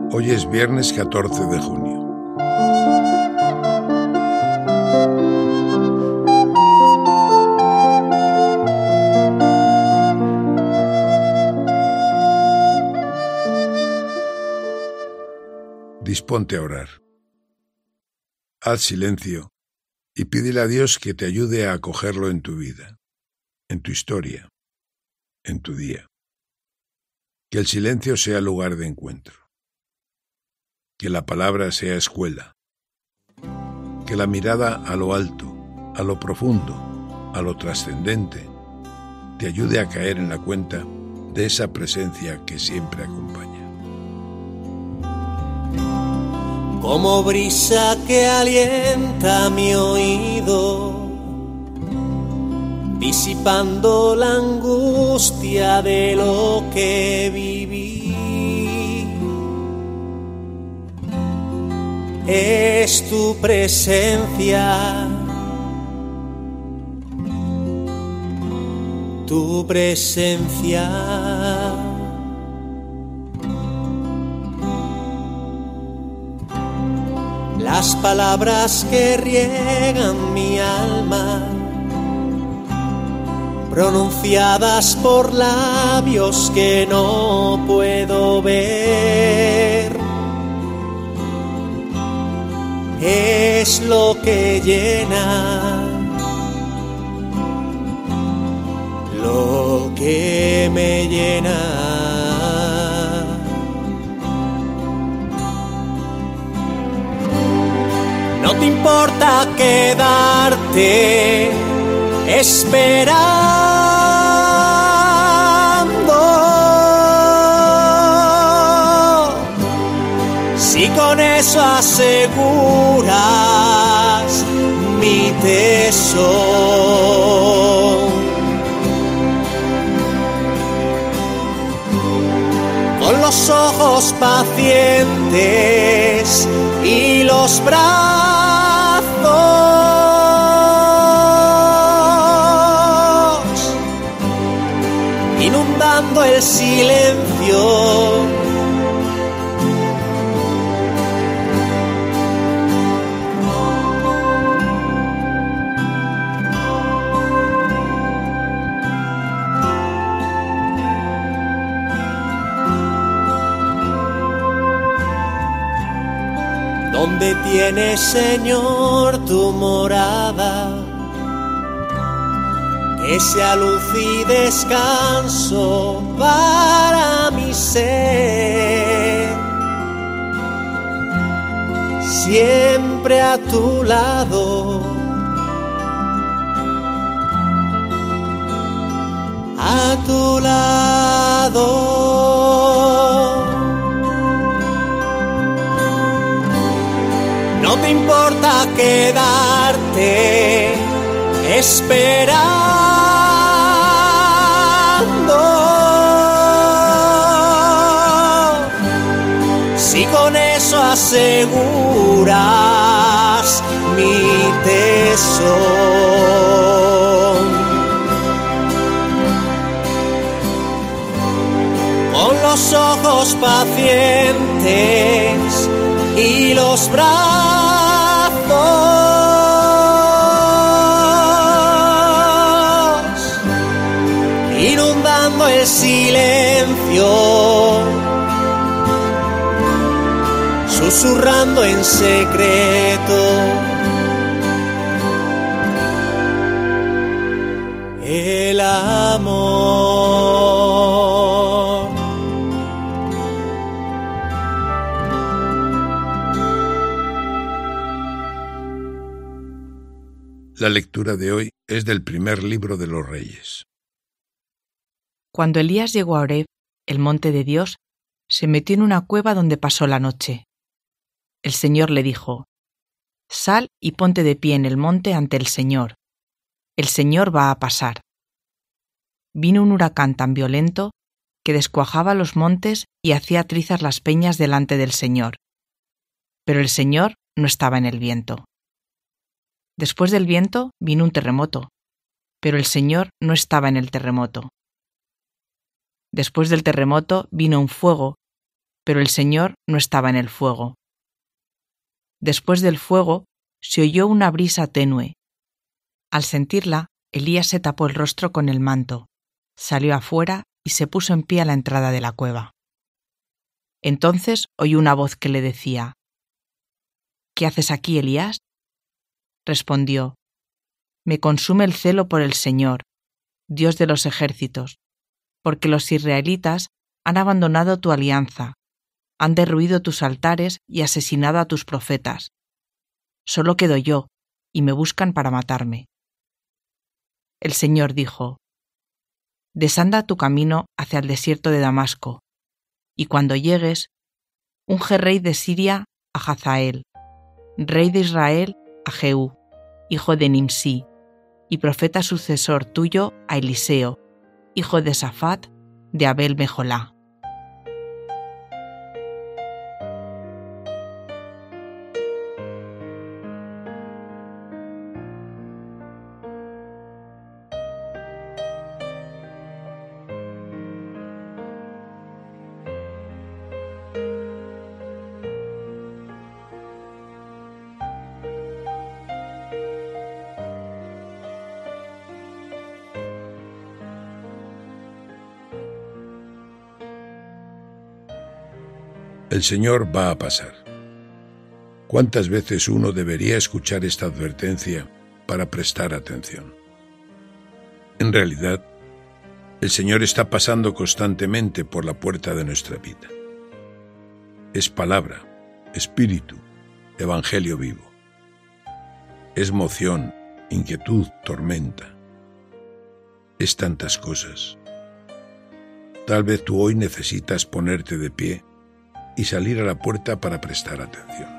Hoy es viernes 14 de junio. Disponte a orar. Haz silencio y pídele a Dios que te ayude a acogerlo en tu vida, en tu historia, en tu día. Que el silencio sea lugar de encuentro. Que la palabra sea escuela. Que la mirada a lo alto, a lo profundo, a lo trascendente, te ayude a caer en la cuenta de esa presencia que siempre acompaña. Como brisa que alienta mi oído, disipando la angustia de lo que viví. Es tu presencia, tu presencia. Las palabras que riegan mi alma, pronunciadas por labios que no puedo ver, es lo que llena, lo que me llena. No te importa quedarte esperando, si con eso aseguras mi tesoro. Con los ojos pacientes y los brazos inundando el silencio, donde tienes, Señor, tu morada, que sea luz y descanso para mi ser, siempre a tu lado, a tu lado. No te importa quedarte esperando, si con eso aseguras mi tesoro. Con los ojos pacientes y los brazos inundando el silencio, susurrando en secreto el amor. La lectura de hoy es del primer libro de los Reyes. Cuando Elías llegó a Horeb, el monte de Dios, se metió en una cueva donde pasó la noche. El Señor le dijo: «Sal y ponte de pie en el monte ante el Señor. El Señor va a pasar». Vino un huracán tan violento que descuajaba los montes y hacía trizas las peñas delante del Señor. Pero el Señor no estaba en el viento. Después del viento vino un terremoto, pero el Señor no estaba en el terremoto. Después del terremoto vino un fuego, pero el Señor no estaba en el fuego. Después del fuego se oyó una brisa tenue. Al sentirla, Elías se tapó el rostro con el manto, salió afuera y se puso en pie a la entrada de la cueva. Entonces oyó una voz que le decía: «¿Qué haces aquí, Elías?». Respondió: «Me consume el celo por el Señor, Dios de los ejércitos, porque los israelitas han abandonado tu alianza, han derruido tus altares y asesinado a tus profetas. Solo quedo yo, y me buscan para matarme». El Señor dijo: «Desanda tu camino hacia el desierto de Damasco, y cuando llegues, unge rey de Siria a Hazael, rey de Israel a Jehú, hijo de Nimsí, y profeta sucesor tuyo a Eliseo, hijo de Safat, de Abel Mejolá». El Señor va a pasar. ¿Cuántas veces uno debería escuchar esta advertencia para prestar atención? En realidad, el Señor está pasando constantemente por la puerta de nuestra vida. Es palabra, espíritu, evangelio vivo. Es moción, inquietud, tormenta. Es tantas cosas. Tal vez tú hoy necesitas ponerte de pie y salir a la puerta para prestar atención.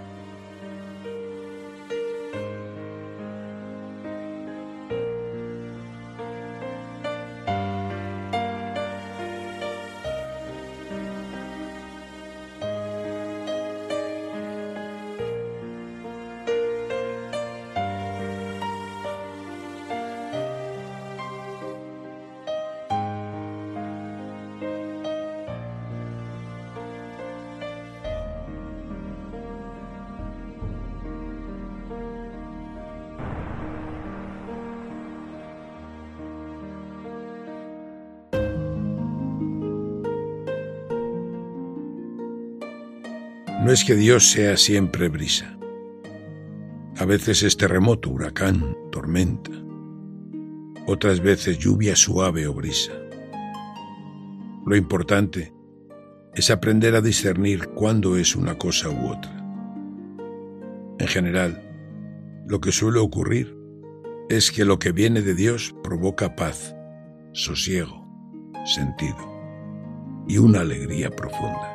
No es que Dios sea siempre brisa. A veces es terremoto, huracán, tormenta. Otras veces lluvia suave o brisa. Lo importante es aprender a discernir cuándo es una cosa u otra. En general, lo que suele ocurrir es que lo que viene de Dios provoca paz, sosiego, sentido y una alegría profunda.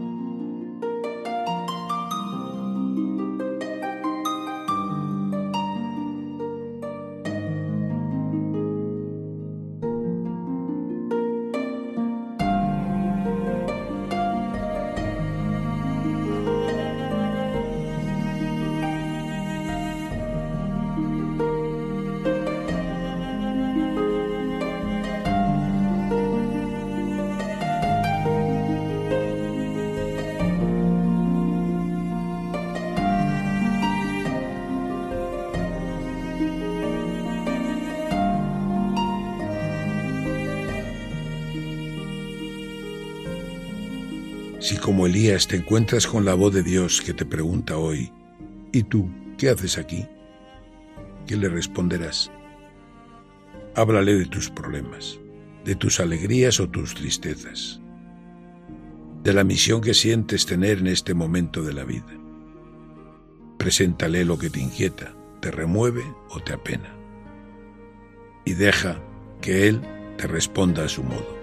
Si como Elías te encuentras con la voz de Dios que te pregunta hoy: ¿y tú qué haces aquí?, ¿qué le responderás? Háblale de tus problemas, de tus alegrías o tus tristezas, de la misión que sientes tener en este momento de la vida. Preséntale lo que te inquieta, te remueve o te apena, y deja que Él te responda a su modo.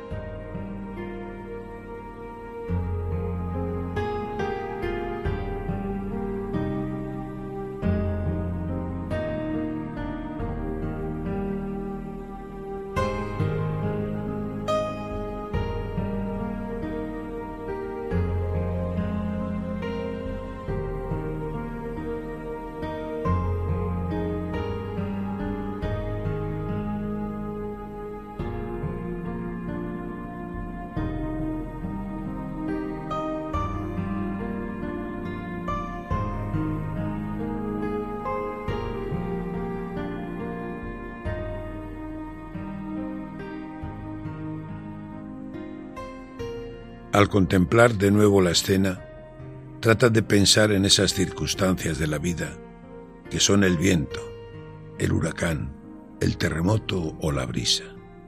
Al contemplar de nuevo la escena, trata de pensar en esas circunstancias de la vida que son el viento, el huracán, el terremoto o la brisa.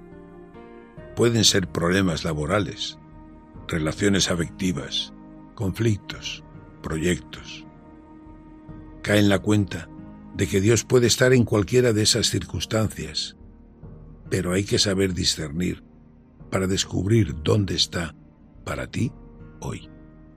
Pueden ser problemas laborales, relaciones afectivas, conflictos, proyectos. Cae en la cuenta de que Dios puede estar en cualquiera de esas circunstancias, pero hay que saber discernir para descubrir dónde está para ti hoy.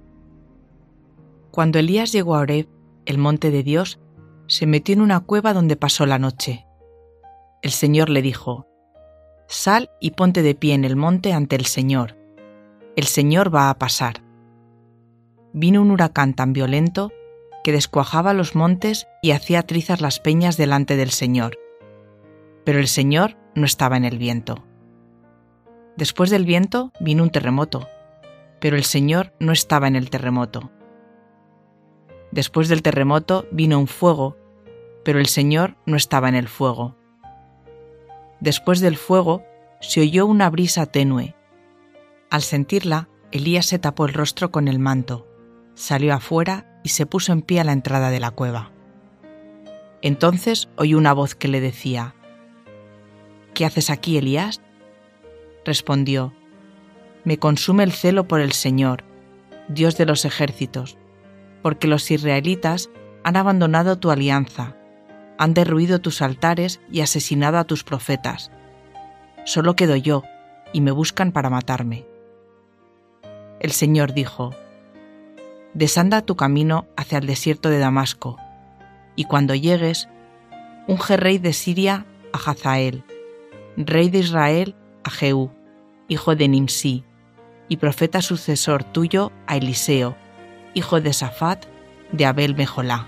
Cuando Elías llegó a Oreb, el monte de Dios, se metió en una cueva donde pasó la noche. El Señor le dijo: «Sal y ponte de pie en el monte ante el Señor. El Señor va a pasar». Vino un huracán tan violento que descuajaba los montes y hacía trizas las peñas delante del Señor. Pero el Señor no estaba en el viento. Después del viento vino un terremoto, pero el Señor no estaba en el terremoto. Después del terremoto vino un fuego, pero el Señor no estaba en el fuego. Después del fuego se oyó una brisa tenue. Al sentirla, Elías se tapó el rostro con el manto, salió afuera y se puso en pie a la entrada de la cueva. Entonces oyó una voz que le decía: «¿Qué haces aquí, Elías?». Respondió: «Me consume el celo por el Señor, Dios de los ejércitos, porque los israelitas han abandonado tu alianza, han derruido tus altares y asesinado a tus profetas. Solo quedo yo, y me buscan para matarme». El Señor dijo: «Desanda tu camino hacia el desierto de Damasco, y cuando llegues, unge rey de Siria a Hazael, rey de Israel a Jehú, hijo de Nimsí, y profeta sucesor tuyo a Eliseo, hijo de Safat, de Abel Mejolá».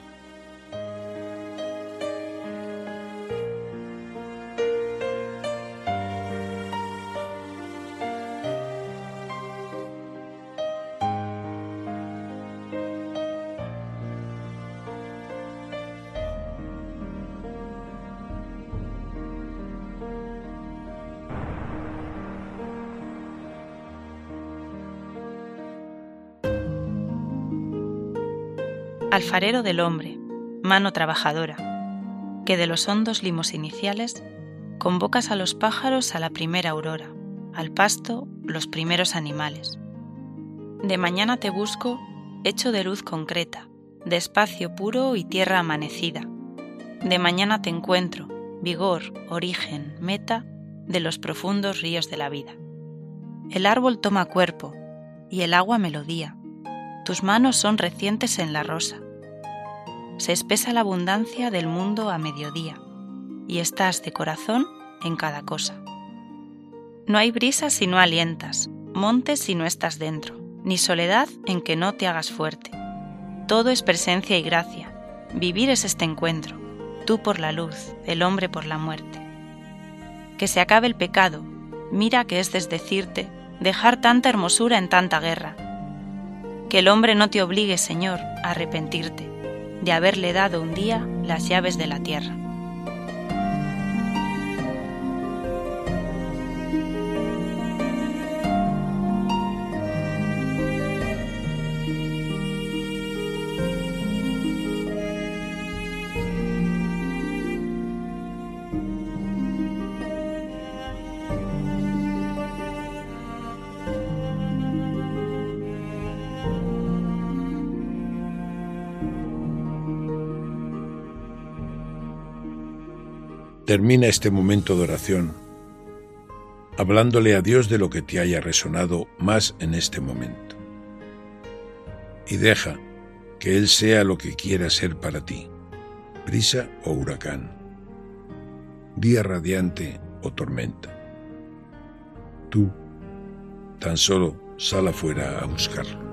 Alfarero del hombre, mano trabajadora, que de los hondos limos iniciales convocas a los pájaros a la primera aurora, al pasto los primeros animales. De mañana te busco, hecho de luz concreta, de espacio puro y tierra amanecida. De mañana te encuentro, vigor, origen, meta de los profundos ríos de la vida. El árbol toma cuerpo y el agua melodía. Tus manos son recientes en la rosa. Se espesa la abundancia del mundo a mediodía, y estás de corazón en cada cosa. No hay brisa si no alientas, montes si no estás dentro, ni soledad en que no te hagas fuerte. Todo es presencia y gracia, vivir es este encuentro, tú por la luz, el hombre por la muerte. Que se acabe el pecado, mira que es desdecirte, dejar tanta hermosura en tanta guerra. Que el hombre no te obligue, Señor, a arrepentirte de haberle dado un día las llaves de la tierra. Termina este momento de oración hablándole a Dios de lo que te haya resonado más en este momento. Y deja que Él sea lo que quiera ser para ti, brisa o huracán, día radiante o tormenta. Tú tan solo sal afuera a buscarlo.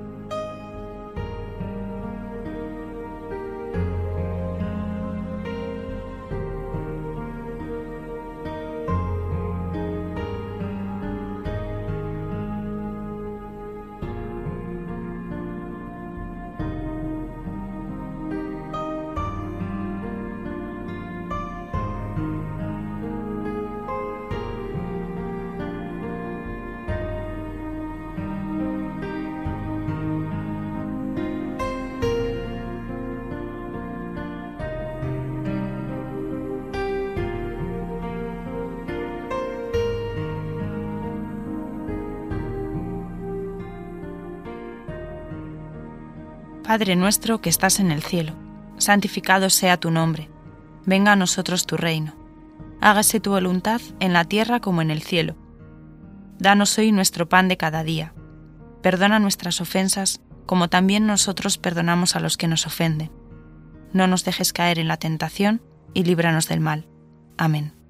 Padre nuestro que estás en el cielo, santificado sea tu nombre. Venga a nosotros tu reino. Hágase tu voluntad en la tierra como en el cielo. Danos hoy nuestro pan de cada día. Perdona nuestras ofensas, como también nosotros perdonamos a los que nos ofenden. No nos dejes caer en la tentación y líbranos del mal. Amén.